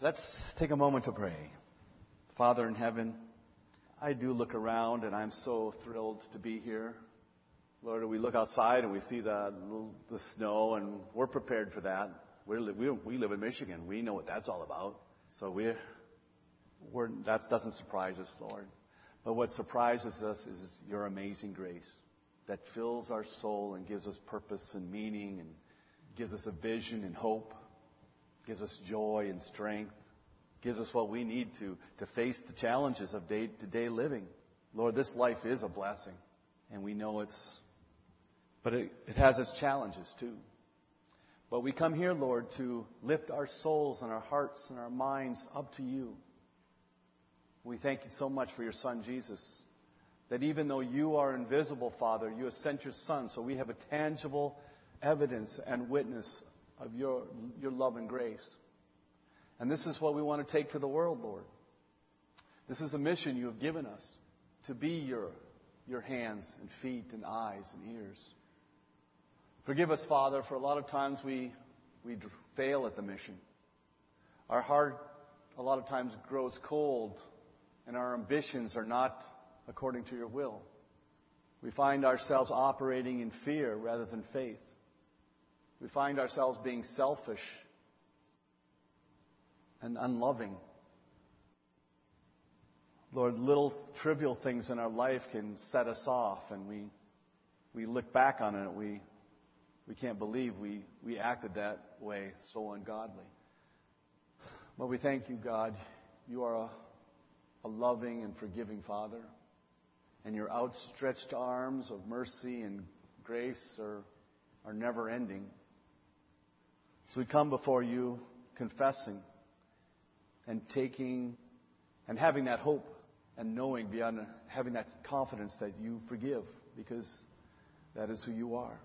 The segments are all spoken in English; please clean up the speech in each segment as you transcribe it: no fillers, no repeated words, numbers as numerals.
Let's take a moment to pray. Father in heaven, I do look around and I'm so thrilled to be here. Lord, we look outside and we see the snow and we're prepared for that. We live in Michigan. We know what that's all about. So that doesn't surprise us, Lord. But what surprises us is your amazing grace that fills our soul and gives us purpose and meaning and gives us a vision and hope, gives us joy and strength, gives us what we need to face the challenges of day-to-day living. Lord, this life is a blessing, and we know it has its challenges too. But we come here, Lord, to lift our souls and our hearts and our minds up to you. We thank you so much for your Son, Jesus, that even though you are invisible, Father, you have sent your Son, so we have a tangible evidence and witness of your love and grace. And this is what we want to take to the world, Lord. This is the mission you have given us, to be your hands and feet and eyes and ears. Forgive us, Father, for a lot of times we fail at the mission. Our heart a lot of times grows cold, and our ambitions are not according to your will. We find ourselves operating in fear rather than faith. We find ourselves being selfish and unloving. Lord, little trivial things in our life can set us off, and we look back on it. We can't believe we acted that way, so ungodly. But we thank you, God. You are a loving and forgiving Father, and your outstretched arms of mercy and grace are never ending. So we come before you confessing and having that hope and knowing beyond having that confidence that you forgive, because that is who you are.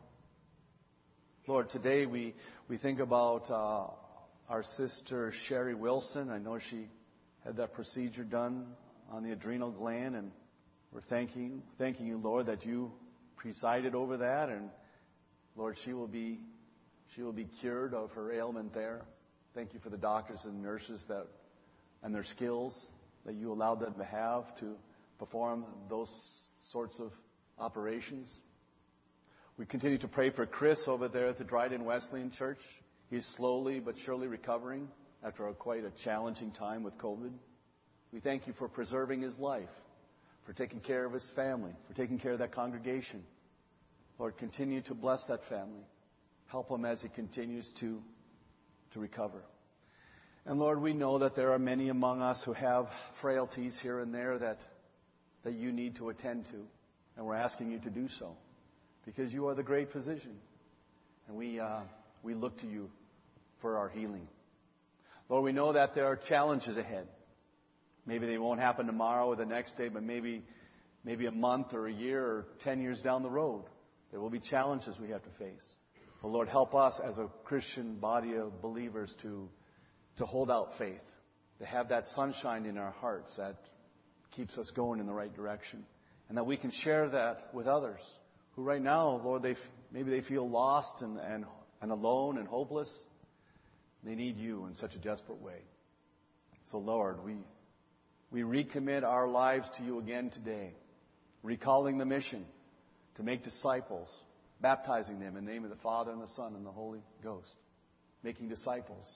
Lord, today we think about our sister Sherry Wilson. I know she had that procedure done on the adrenal gland, and we're thanking you, Lord, that you presided over that, and Lord, she will be cured of her ailment there. Thank you for the doctors and nurses and their skills that you allowed them to have to perform those sorts of operations. We continue to pray for Chris over there at the Dryden Wesleyan Church. He's slowly but surely recovering after quite a challenging time with COVID. We thank you for preserving his life, for taking care of his family, for taking care of that congregation. Lord, continue to bless that family. Help him as he continues to recover. And Lord, we know that there are many among us who have frailties here and there that you need to attend to. And we're asking you to do so, because you are the great physician. And we look to you for our healing. Lord, we know that there are challenges ahead. Maybe they won't happen tomorrow or the next day, but maybe a month or a year or 10 years down the road. There will be challenges we have to face. But Lord, help us as a Christian body of believers to hold out faith, to have that sunshine in our hearts that keeps us going in the right direction, and that we can share that with others who right now, Lord, maybe they feel lost and alone and hopeless. They need you in such a desperate way. So Lord, we recommit our lives to you again today, recalling the mission to make disciples, baptizing them in the name of the Father and the Son and the Holy Ghost, making disciples.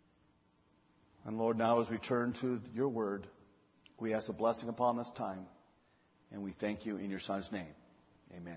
And Lord, now as we turn to your word, we ask a blessing upon this time, and we thank you in your Son's name. Amen.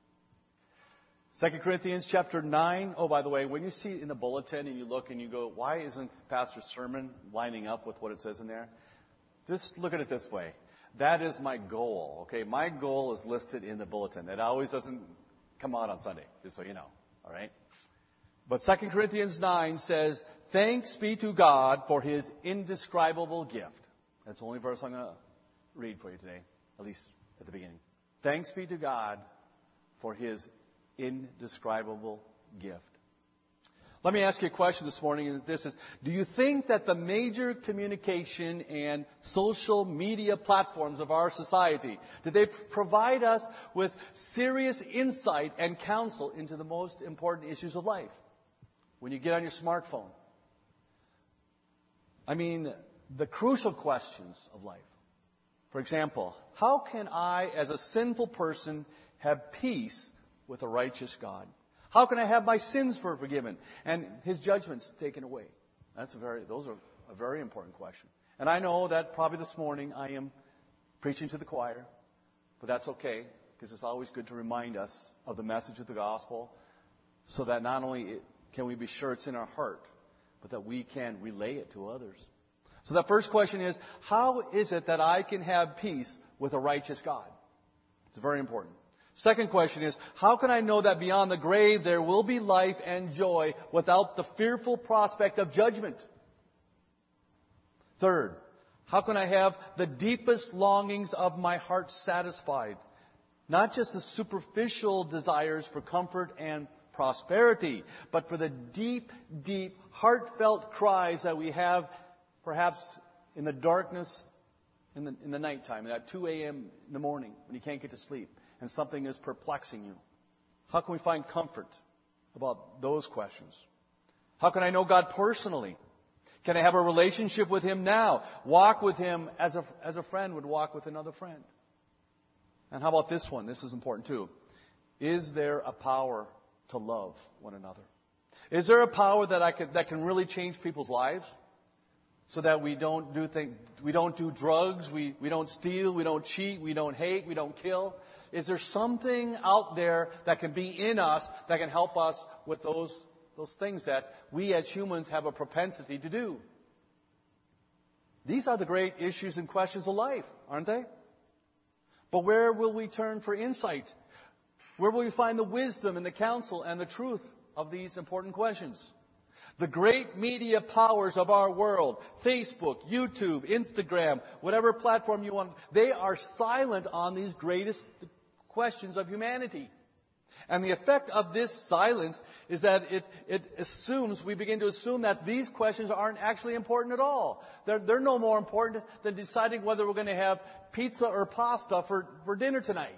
2 Corinthians chapter 9. Oh, by the way, when you see it in the bulletin and you look and you go, why isn't Pastor's sermon lining up with what it says in there? Just look at it this way. That is my goal. Okay, my goal is listed in the bulletin. It always doesn't come out on Sunday, just so you know. All right? But 2 Corinthians 9 says, thanks be to God for his indescribable gift. That's the only verse I'm going to read for you today, at least at the beginning. Thanks be to God for his indescribable gift. Let me ask you a question this morning, and this is, do you think that the major communication and social media platforms of our society, do they provide us with serious insight and counsel into the most important issues of life? When you get on your smartphone, I mean, the crucial questions of life. For example, how can I, as a sinful person, have peace with a righteous God? How can I have my sins forgiven and His judgments taken away? Those are a very important question. And I know that probably this morning I am preaching to the choir, but that's okay, because it's always good to remind us of the message of the gospel, so that not only can we be sure it's in our heart, but that we can relay it to others. So that first question is, how is it that I can have peace with a righteous God? It's very important. Second question is, how can I know that beyond the grave there will be life and joy without the fearful prospect of judgment? Third, how can I have the deepest longings of my heart satisfied? Not just the superficial desires for comfort and prosperity, but for the deep, deep, heartfelt cries that we have perhaps in the darkness in the nighttime, at 2 a.m. in the morning when you can't get to sleep and something is perplexing you. How can we find comfort about those questions? How can I know God personally? Can I have a relationship with Him now? Walk with Him as a friend would walk with another friend. And how about this one? This is important too. Is there a power to love one another? Is there a power that can really change people's lives? So that we don't do drugs, we don't steal, we don't cheat, we don't hate, we don't kill. Is there something out there that can be in us that can help us with those things that we as humans have a propensity to do? These are the great issues and questions of life, aren't they? But where will we turn for insight? Where will we find the wisdom and the counsel and the truth of these important questions? The great media powers of our world, Facebook, YouTube, Instagram, whatever platform you want, they are silent on these greatest questions of humanity. And the effect of this silence is that we begin to assume that these questions aren't actually important at all. They're no more important than deciding whether we're going to have pizza or pasta for dinner tonight.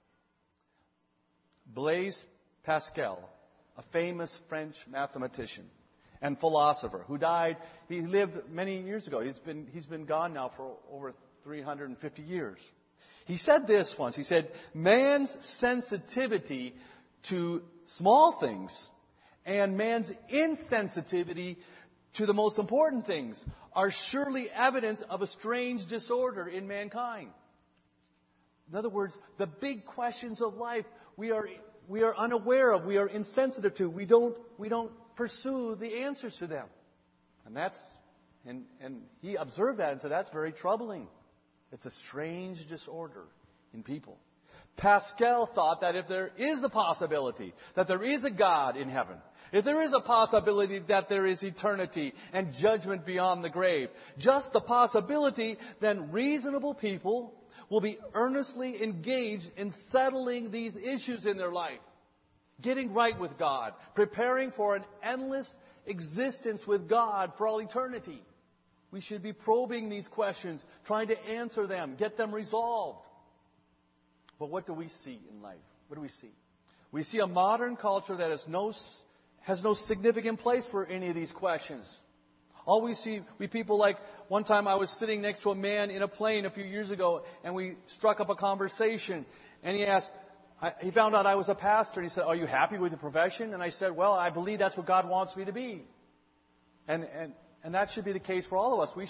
Blaise Pascal, a famous French mathematician and philosopher who died. He lived many years ago. He's been gone now for over 350 years. He said this once. He said, man's sensitivity to small things and man's insensitivity to the most important things are surely evidence of a strange disorder in mankind. In other words, the big questions of life we are unaware of, we are insensitive to. We don't pursue the answers to them. And he observed that and said, that's very troubling. It's a strange disorder in people. Pascal thought that if there is a possibility that there is a God in heaven, if there is a possibility that there is eternity and judgment beyond the grave, just the possibility, then reasonable people will be earnestly engaged in settling these issues in their life, getting right with God, preparing for an endless existence with God for all eternity. We should be probing these questions, trying to answer them, get them resolved. But what do we see in life? What do we see? We see a modern culture that has no significant place for any of these questions. All we see, people like, one time I was sitting next to a man in a plane a few years ago, and we struck up a conversation, and he found out I was a pastor, and he said, are you happy with your profession? And I said, well, I believe that's what God wants me to be. And that should be the case for all of us.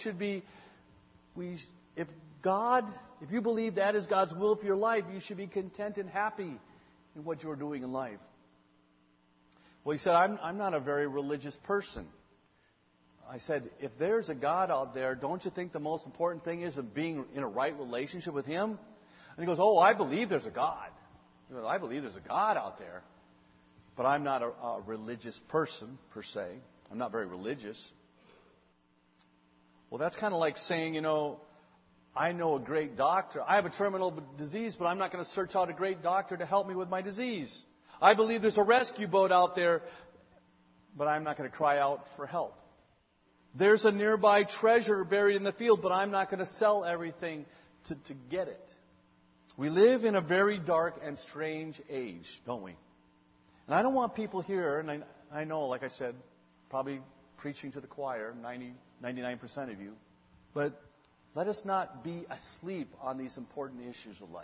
If you believe that is God's will for your life, you should be content and happy in what you're doing in life. Well, he said, I'm not a very religious person. I said, if there's a God out there, don't you think the most important thing is being in a right relationship with Him? And he goes, oh, I believe there's a God. I believe there's a God out there. But I'm not a religious person, per se. I'm not very religious. Well, that's kind of like saying, I know a great doctor. I have a terminal disease, but I'm not going to search out a great doctor to help me with my disease. I believe there's a rescue boat out there, but I'm not going to cry out for help. There's a nearby treasure buried in the field, but I'm not going to sell everything to get it. We live in a very dark and strange age, don't we? And I don't want people here, and I know, like I said, probably preaching to the choir, 99% of you. But let us not be asleep on these important issues of life.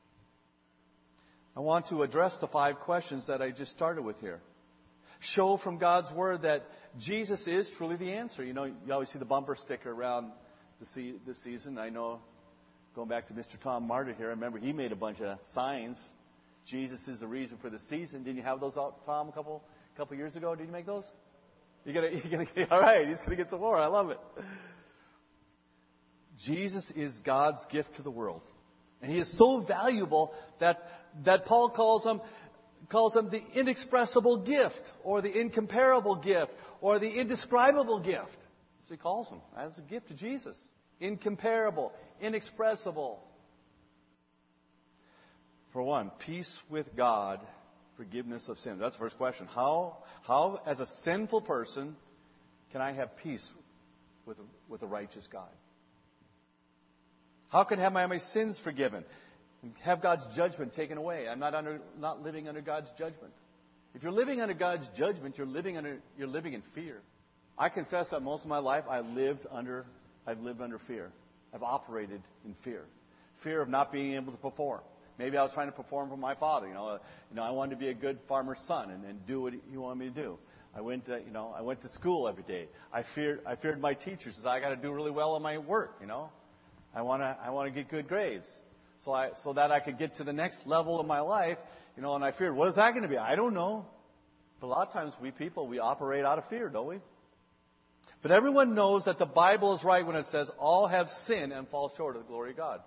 I want to address the 5 questions that I just started with here. Show from God's Word that Jesus is truly the answer. You know, you always see the bumper sticker around the season. I know, going back to Mr. Tom Martin here, I remember he made a bunch of signs. Jesus is the reason for the season. Didn't you have those out, Tom, a couple years ago? Did you make those? You're gonna all right, he's going to get some more. I love it. Jesus is God's gift to the world. And He is so valuable that Paul calls him the inexpressible gift, or the incomparable gift, or the indescribable gift. That's what he calls him. As a gift to Jesus. Incomparable, inexpressible. For one, peace with God, forgiveness of sins. That's the first question. How as a sinful person, can I have peace with a righteous God? How can I have my sins forgiven and have God's judgment taken away? I'm not living under God's judgment. If you're living under God's judgment, you're living in fear. I confess that most of my life I've lived under fear. I've operated in fear. Fear of not being able to perform. Maybe I was trying to perform for my father. I wanted to be a good farmer's son and do what he wanted me to do. I went to school every day. I feared my teachers. I got to do really well in my work. I want to get good grades, so that I could get to the next level of my life. And I feared, what is that going to be? I don't know. But a lot of times we operate out of fear, don't we? But everyone knows that the Bible is right when it says all have sinned and fall short of the glory of God.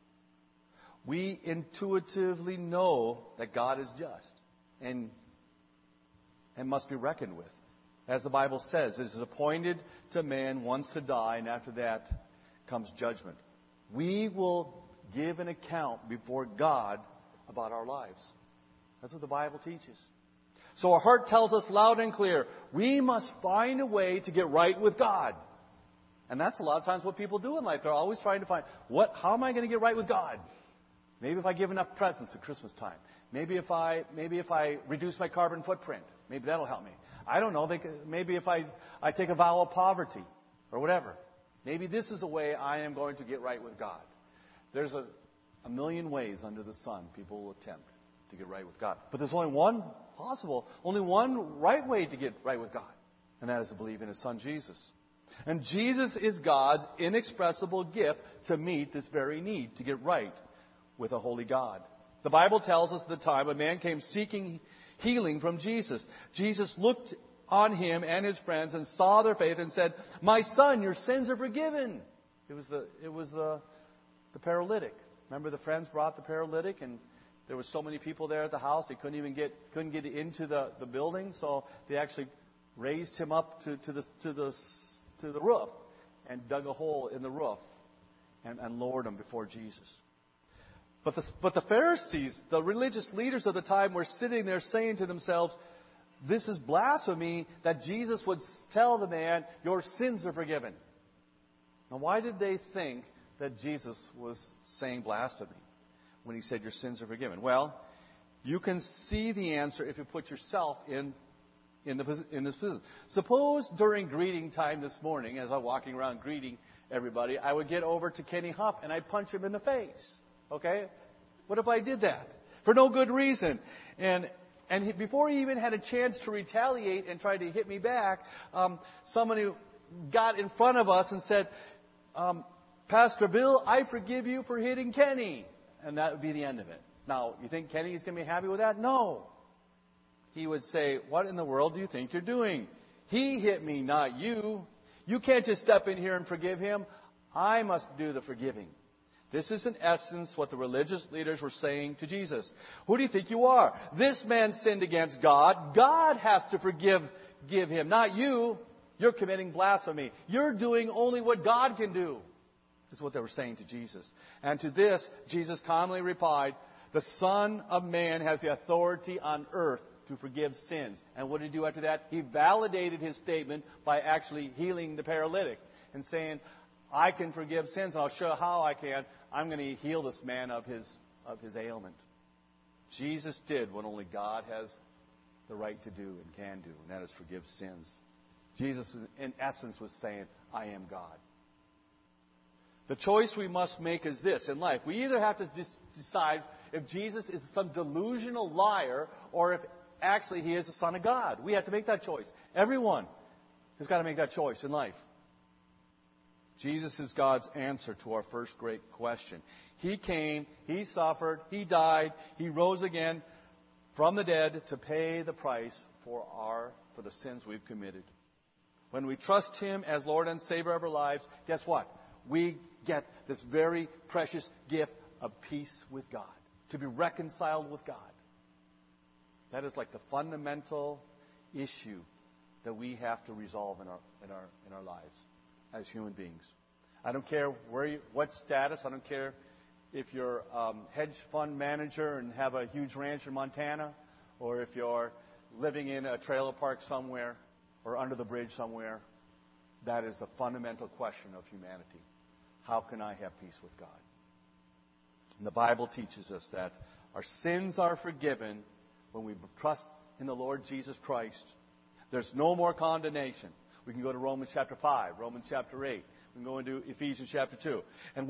We intuitively know that God is just and must be reckoned with. As the Bible says, it is appointed to man once to die, and after that comes judgment. We will give an account before God about our lives. That's what the Bible teaches. So our heart tells us loud and clear, we must find a way to get right with God. And that's a lot of times what people do in life. They're always trying to find, how am I going to get right with God? Maybe if I give enough presents at Christmas time. Maybe if I reduce my carbon footprint.Maybe that'll help me. I don't know. Maybe if I take a vow of poverty or whatever. Maybe this is a way I am going to get right with God. There's a million ways under the sun people will attempt to get right with God. But there's only one right way to get right with God. And that is to believe in His Son Jesus. And Jesus is God's inexpressible gift to meet this very need, to get right with a holy God. The Bible tells us at the time a man came seeking healing from Jesus. Jesus looked on him and his friends and saw their faith and said, "My son, your sins are forgiven." It was the paralytic. Remember, the friends brought the paralytic, and there were so many people there at the house they couldn't get into the building, so they actually raised him up to the roof and dug a hole in the roof and lowered him before Jesus. But the Pharisees, the religious leaders of the time, were sitting there saying to themselves, "This is blasphemy that Jesus would tell the man, 'Your sins are forgiven.'" Now, why did they think that Jesus was saying blasphemy when He said, "Your sins are forgiven"? Well, you can see the answer if you put yourself in this position. Suppose during greeting time this morning, as I'm walking around greeting everybody, I would get over to Kenny Huff and I'd punch him in the face. Okay? What if I did that? For no good reason. And before he even had a chance to retaliate and try to hit me back, someone who got in front of us and said, "Pastor Bill, I forgive you for hitting Kenny." And that would be the end of it. Now, you think Kenny is going to be happy with that? No. He would say, "What in the world do you think you're doing? He hit me, not you. You can't just step in here and forgive him. I must do the forgiving." This is in essence what the religious leaders were saying to Jesus. Who do you think you are? This man sinned against God. God has to forgive him, not you. You're committing blasphemy. You're doing only what God can do. This is what they were saying to Jesus. And to this, Jesus calmly replied, "The Son of Man has the authority on earth to forgive sins." And what did he do after that? He validated his statement by actually healing the paralytic and saying, "I can forgive sins, and I'll show how I can. I'm going to heal this man of his ailment." Jesus did what only God has the right to do and can do, and that is forgive sins. Jesus, in essence, was saying, I am God. The choice we must make is this in life. We either have to decide if Jesus is some delusional liar or if actually he is the Son of God. We have to make that choice. Everyone has got to make that choice in life. Jesus is God's answer to our first great question. He came, He suffered, He died, He rose again from the dead to pay the price for the sins we've committed. When we trust Him as Lord and Savior of our lives, guess what? We get this very precious gift of peace with God, to be reconciled with God. That is like the fundamental issue that we have to resolve in our lives as human beings. I don't care what status. I don't care if you're a hedge fund manager and have a huge ranch in Montana, or if you're living in a trailer park somewhere or under the bridge somewhere. That is a fundamental question of humanity. How can I have peace with God? And the Bible teaches us that our sins are forgiven when we trust in the Lord Jesus Christ. There's no more condemnation. We can go to Romans chapter 5, Romans chapter 8. We can go into Ephesians chapter 2. And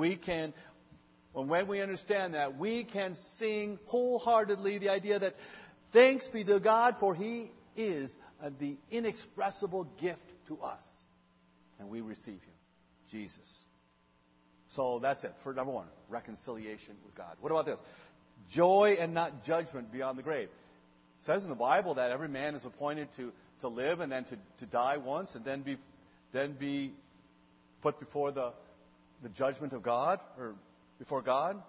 when we understand that, we can sing wholeheartedly the idea that thanks be to God, for He is the inexpressible gift to us. And we receive Him, Jesus. So that's it. For number one, reconciliation with God. What about this? Joy and not judgment beyond the grave. It says in the Bible that every man is appointed to live and then to die once and then be put before the judgment of God or before God.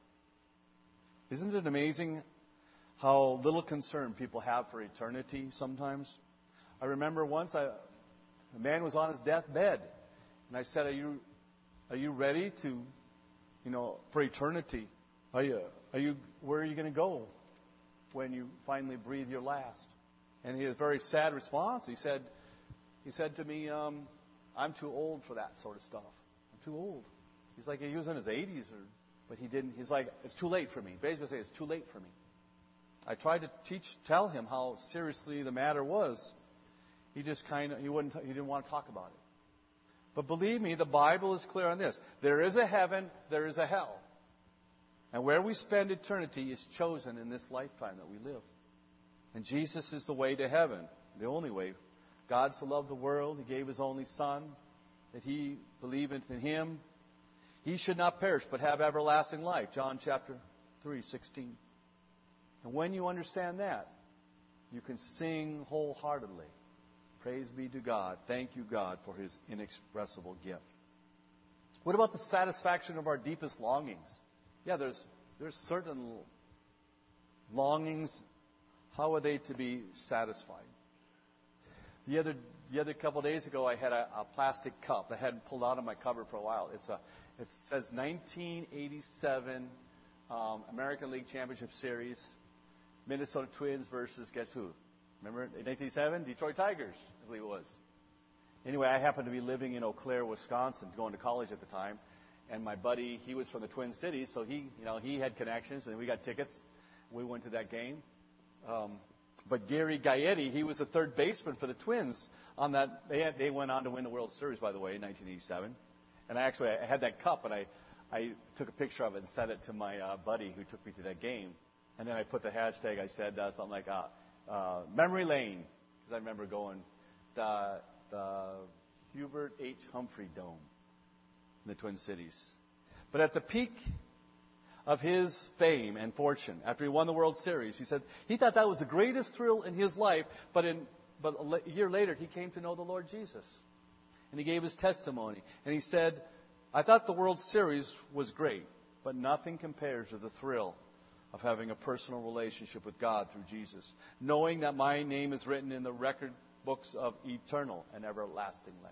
Isn't it amazing how little concern people have for eternity sometimes? I remember once a man was on his deathbed, and I said, "Are you ready to, for eternity? Where are you going to go when you finally breathe your last?" And he had a very sad response. He said to me, "I'm too old for that sort of stuff. I'm too old." He's like, he was in his 80s, but he didn't. He's like, "It's too late for me." Basically, say, "It's too late for me." I tried to tell him how seriously the matter was. He just he didn't want to talk about it. But believe me, the Bible is clear on this. There is a heaven, there is a hell. And where we spend eternity is chosen in this lifetime that we live. And Jesus is the way to heaven, the only way. God so loved the world, He gave His only Son, that he believeth in Him, he should not perish, but have everlasting life. John chapter 3:16. And when you understand that, you can sing wholeheartedly. Praise be to God. Thank you, God, for His inexpressible gift. What about the satisfaction of our deepest longings? Yeah, there's certain longings. How are they to be satisfied? The other couple of days ago, I had a plastic cup. I hadn't pulled out of my cupboard for a while. It says 1987 American League Championship Series, Minnesota Twins versus guess who? Remember 1987? Detroit Tigers, I believe it was. Anyway, I happened to be living in Eau Claire, Wisconsin, going to college at the time. And my buddy, he was from the Twin Cities, so he had connections, and we got tickets. We went to that game. But Gary Gaetti, he was a third baseman for the Twins on that. They went on to win the World Series, by the way, in 1987. And I had that cup, and I took a picture of it and sent it to my buddy who took me to that game. And then I put the hashtag. I said something like memory lane, because I remember going the Hubert H. Humphrey Dome in the Twin Cities. But at the peak of his fame and fortune, after he won the World Series, he said he thought that was the greatest thrill in his life. But a year later, he came to know the Lord Jesus. And he gave his testimony. And he said, "I thought the World Series was great, but nothing compares to the thrill of having a personal relationship with God through Jesus, knowing that my name is written in the record books of eternal and everlasting life."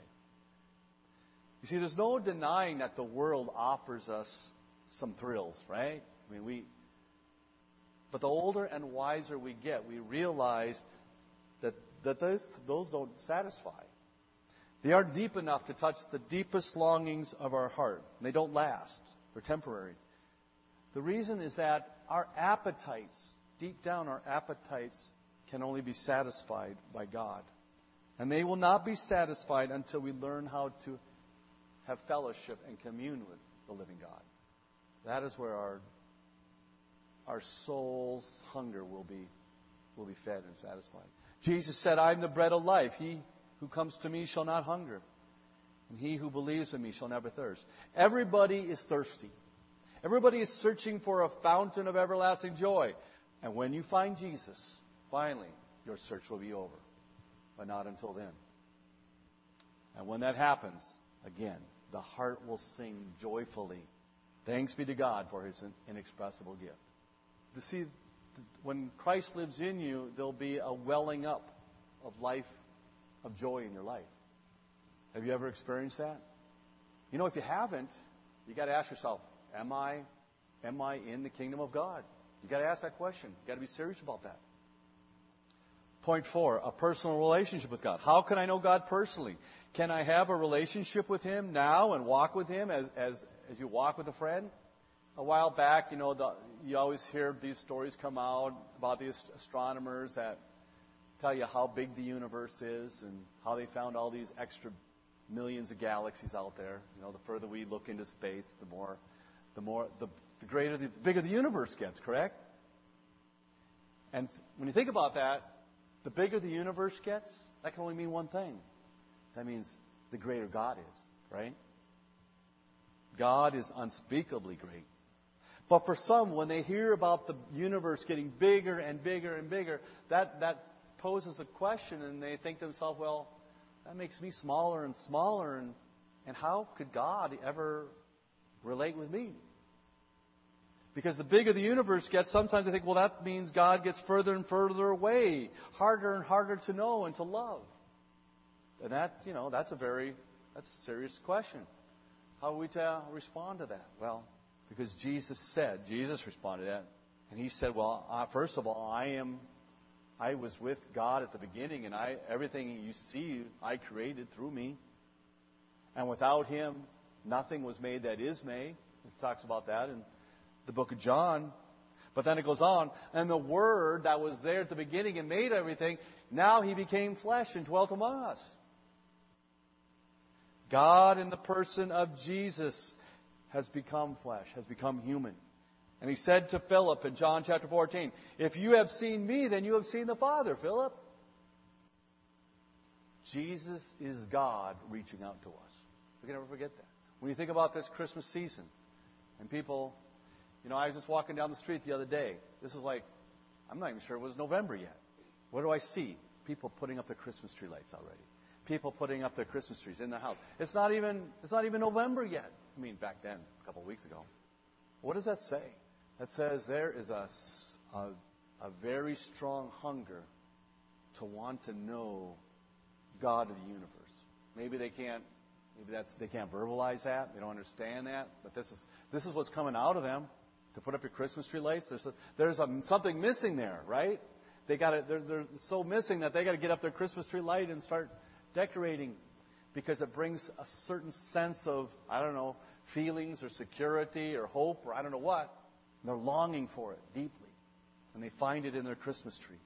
You see, there's no denying that the world offers us some thrills, right? But the older and wiser we get, we realize that those don't satisfy. They aren't deep enough to touch the deepest longings of our heart. They don't last. They're temporary. The reason is that our appetites, deep down our appetites, can only be satisfied by God. And they will not be satisfied until we learn how to have fellowship and commune with the living God. That is where our soul's hunger will be fed and satisfied. Jesus said, I am the bread of life. He who comes to me shall not hunger, and he who believes in me shall never thirst. Everybody is thirsty. Everybody is searching for a fountain of everlasting joy. And when you find Jesus, finally, your search will be over. But not until then. And when that happens, again, the heart will sing joyfully. Thanks be to God for His inexpressible gift. You see, when Christ lives in you, there'll be a welling up of life, of joy in your life. Have you ever experienced that? You know, if you haven't, you got to ask yourself, am I in the kingdom of God? You got to ask that question. You got to be serious about that. Point 4, a personal relationship with God. How can I know God personally? Can I have a relationship with Him now and walk with Him as you walk with a friend? A while back, you always hear these stories come out about these astronomers that tell you how big the universe is and how they found all these extra millions of galaxies out there. The further we look into space, the bigger the universe gets, correct? And when you think about that, the bigger the universe gets, that can only mean one thing. That means the greater God is, right? God is unspeakably great. But for some, when they hear about the universe getting bigger and bigger and bigger, that poses a question, and they think to themselves, well, that makes me smaller and smaller, and how could God ever relate with me? Because the bigger the universe gets, sometimes I think, well, that means God gets further and further away, harder and harder to know and to love. And that's a serious question. How are we to respond to that? Well, because Jesus responded to that. And He said, well, first of all, I was with God at the beginning, and everything you see, I created through me. And without Him, nothing was made that is made. It talks about that in the book of John. But then it goes on, and the Word that was there at the beginning and made everything, now He became flesh and dwelt among us. God in the person of Jesus has become flesh, has become human. And He said to Philip in John chapter 14, if you have seen me, then you have seen the Father, Philip. Jesus is God reaching out to us. We can never forget that. When you think about this Christmas season, and people, I was just walking down the street the other day. This was I'm not even sure it was November yet. What do I see? People putting up their Christmas tree lights already. People putting up their Christmas trees in their house. It's not even November yet. I mean, back then, a couple of weeks ago. What does that say? That says there is a very strong hunger to want to know God of the universe. Maybe they can't verbalize that. They don't understand that. But this is what's coming out of them. To put up your Christmas tree lights, there's something missing there, right? They're so missing that they got to get up their Christmas tree light and start decorating, because it brings a certain sense of, feelings or security or hope or I don't know what. And they're longing for it deeply, and they find it in their Christmas tree.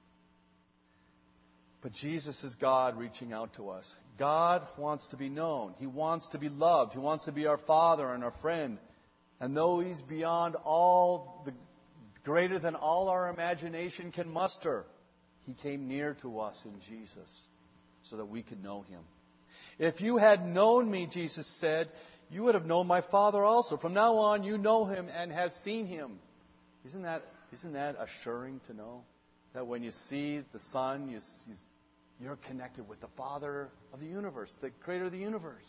But Jesus is God reaching out to us. God wants to be known. He wants to be loved. He wants to be our Father and our friend. And though He's beyond greater than all our imagination can muster, He came near to us in Jesus so that we could know Him. If you had known me, Jesus said, you would have known my Father also. From now on, you know Him and have seen Him. Isn't that assuring to know that when you see the Son, you're connected with the Father of the universe, the Creator of the universe?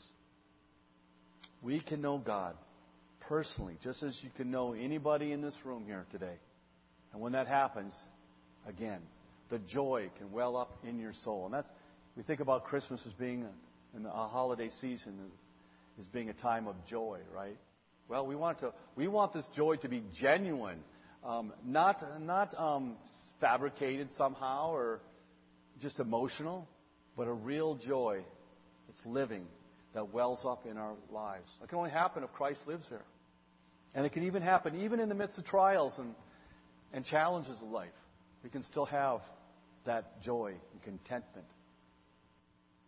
We can know God personally, just as you can know anybody in this room here today. And when that happens, again, the joy can well up in your soul. And we think about Christmas as being, in a holiday season, as being a time of joy, right? Well, we want this joy to be genuine, not fabricated somehow or just emotional, but a real joy that's living, that wells up in our lives. It can only happen if Christ lives here. And it can even happen even in the midst of trials and challenges of life. We can still have that joy and contentment.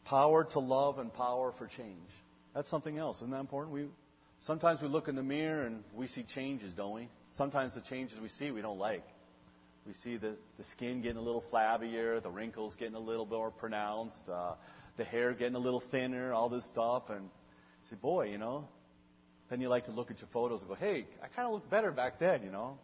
Power to love and power for change. That's something else. Isn't that important? Sometimes we look in the mirror and we see changes, don't we? Sometimes the changes we see we don't like. We see the skin getting a little flabbier, the wrinkles getting a little more pronounced, the hair getting a little thinner, all this stuff. And you say, boy, Then you like to look at your photos and go, hey, I kind of looked better back then,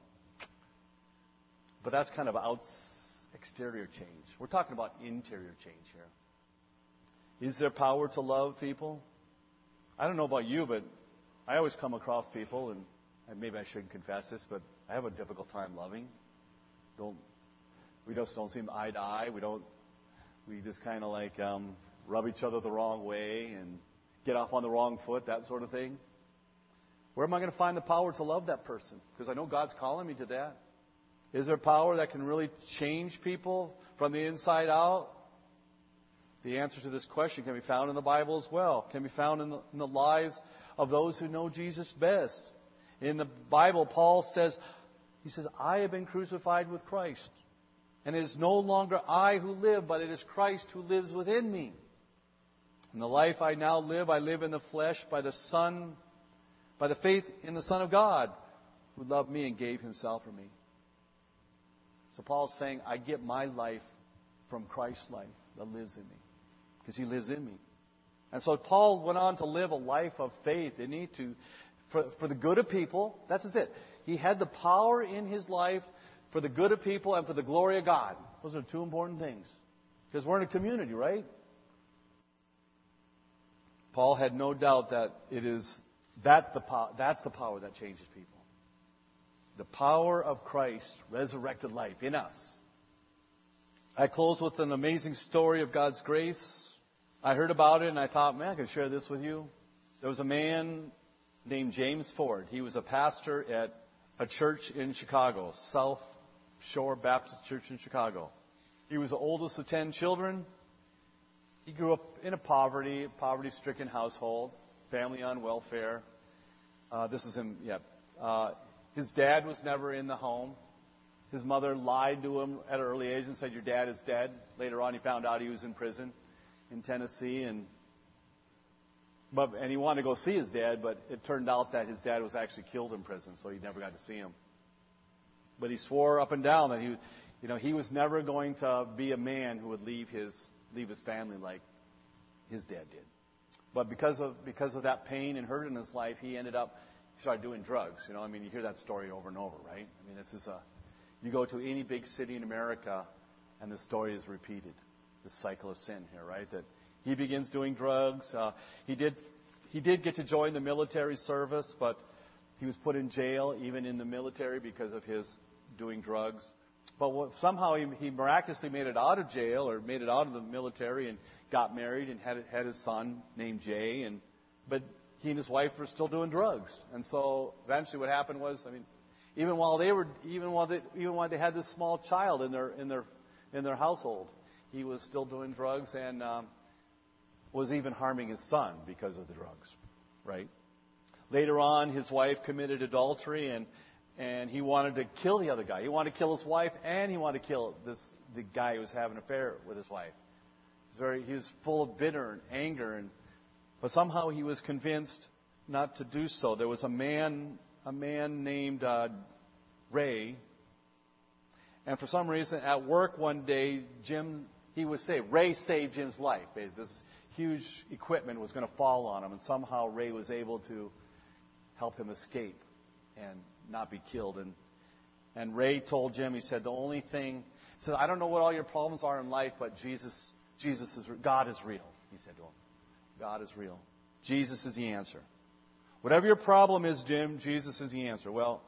But that's kind of exterior change. We're talking about interior change here. Is there power to love people? I don't know about you, but I always come across people, and maybe I shouldn't confess this, but I have a difficult time loving. We just don't seem eye to eye. We just kind of rub each other the wrong way and get off on the wrong foot, that sort of thing. Where am I going to find the power to love that person? Because I know God's calling me to that. Is there power that can really change people from the inside out? The answer to this question can be found in the Bible as well. Can be found in the lives of those who know Jesus best. In the Bible, Paul says, I have been crucified with Christ. And it is no longer I who live, but it is Christ who lives within me. In the life I now live, I live in the flesh by the faith in the Son of God, who loved me and gave himself for me. So Paul's saying, I get my life from Christ's life that lives in me. Because he lives in me. And so Paul went on to live a life of faith, didn't he? For the good of people. That's just it. He had the power in his life for the good of people and for the glory of God. Those are two important things. Because we're in a community, right? Paul had no doubt that that's the power that changes people. The power of Christ, resurrected life in us. I close with an amazing story of God's grace. I heard about it and I thought, man, I can share this with you. There was a man named James Ford. He was a pastor at a church in Chicago, South Shore Baptist Church in Chicago. He was the oldest of 10 children. He grew up in a poverty-stricken household, family on welfare. His dad was never in the home. His mother lied to him at an early age and said, your dad is dead. Later on, he found out he was in prison in Tennessee. And he wanted to go see his dad, but it turned out that his dad was actually killed in prison, so he never got to see him. But he swore up and down that he was never going to be a man who would leave his family like his dad did. But because of that pain and hurt in his life, he started doing drugs. You hear that story over and over, right? You go to any big city in America, and the story is repeated. The cycle of sin here, right? That he begins doing drugs. He did get to join the military service, but he was put in jail even in the military because of his doing drugs. But somehow he miraculously made it out of jail or made it out of the military and got married and had his son named Jay. But he and his wife were still doing drugs. And so eventually what happened was, even while they had this small child in their household, he was still doing drugs and was even harming his son because of the drugs, right? Later on, his wife committed adultery and he wanted to kill the other guy. He wanted to kill his wife and he wanted to kill the guy who was having an affair with his wife. He was full of bitter and anger, but somehow he was convinced not to do so. There was a man named Ray, and for some reason at work one day, he was saved. Ray saved Jim's life. This huge equipment was going to fall on him, and somehow Ray was able to help him escape and not be killed. And Ray told Jim, he said, I don't know what all your problems are in life, but God is real, he said to him. God is real. Jesus is the answer. Whatever your problem is, Jim, Jesus is the answer. Well,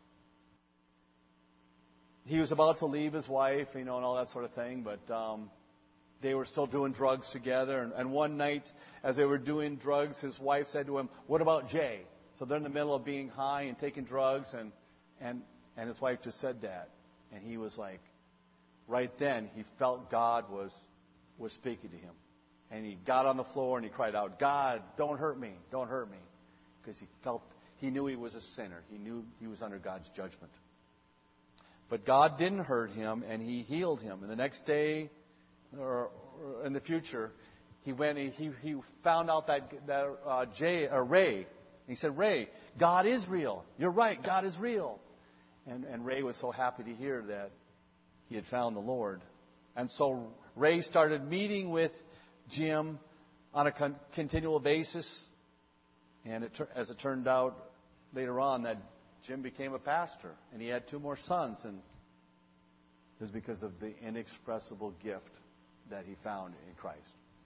he was about to leave his wife, and all that sort of thing, but they were still doing drugs together. And one night, as they were doing drugs, his wife said to him, what about Jay? So they're in the middle of being high and taking drugs, and his wife just said that. And he was like, right then, he felt God was speaking to him. And he got on the floor and he cried out, God, don't hurt me, don't hurt me. Because he knew he was a sinner. He knew he was under God's judgment. But God didn't hurt him, and he healed him. And the next day, or in the future, he went and he found out that Ray. And he said, Ray, God is real. You're right, God is real. And Ray was so happy to hear that he had found the Lord. And so Ray started meeting with Jim on a continual basis. And as it turned out later on that Jim became a pastor. And he had 2 more sons. And it was because of the inexpressible gift that he found in Christ.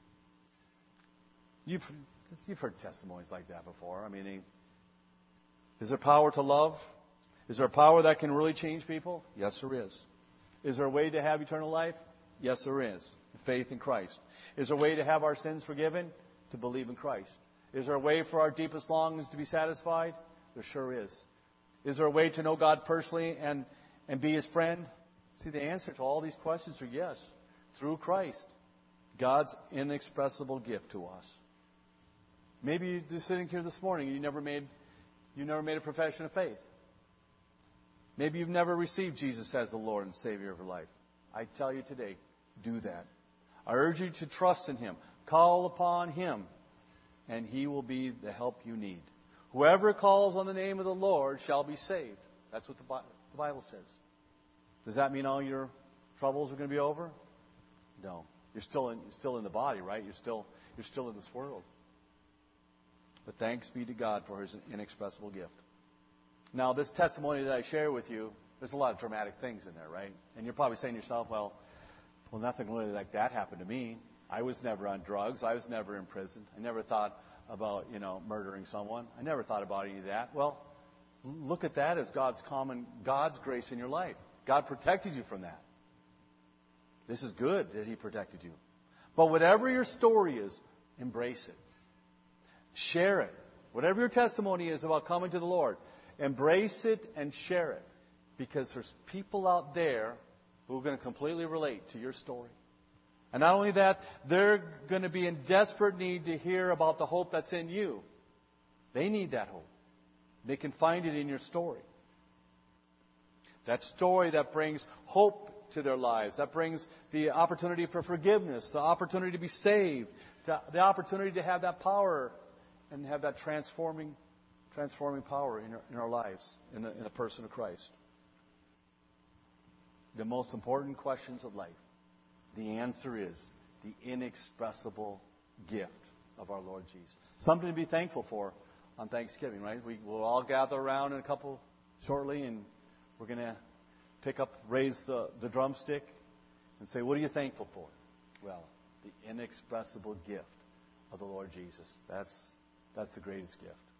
You've heard testimonies like that before. I mean, is there power to love? Is there a power that can really change people? Yes, there is. Is there a way to have eternal life? Yes, there is. Faith in Christ. Is there a way to have our sins forgiven? To believe in Christ. Is there a way for our deepest longings to be satisfied? There sure is. Is there a way to know God personally and be His friend? See, the answer to all these questions are yes. Through Christ. God's inexpressible gift to us. Maybe you're sitting here this morning and you never made a profession of faith. Maybe you've never received Jesus as the Lord and Savior of your life. I tell you today, do that. I urge you to trust in Him. Call upon Him, and He will be the help you need. Whoever calls on the name of the Lord shall be saved. That's what the Bible says. Does that mean all your troubles are going to be over? No. You're still in the body, right? You're still in this world. But thanks be to God for His inexpressible gift. Now, this testimony that I share with you, there's a lot of dramatic things in there, right? And you're probably saying to yourself, well, nothing really like that happened to me. I was never on drugs. I was never in prison. I never thought about, murdering someone. I never thought about any of that. Well, look at that as God's grace in your life. God protected you from that. This is good that He protected you. But whatever your story is, embrace it. Share it. Whatever your testimony is about coming to the Lord, embrace it and share it. Because there's people out there who are going to completely relate to your story. And not only that, they're going to be in desperate need to hear about the hope that's in you. They need that hope. They can find it in your story. That story that brings hope to their lives, that brings the opportunity for forgiveness, the opportunity to be saved, the opportunity to have that power and have that transforming power in our lives, in the person of Christ. The most important questions of life, the answer is the inexpressible gift of our Lord Jesus. Something to be thankful for on Thanksgiving, right? We'll all gather around in a couple shortly, and we're going to raise the drumstick and say, what are you thankful for? Well, the inexpressible gift of the Lord Jesus. That's the greatest gift.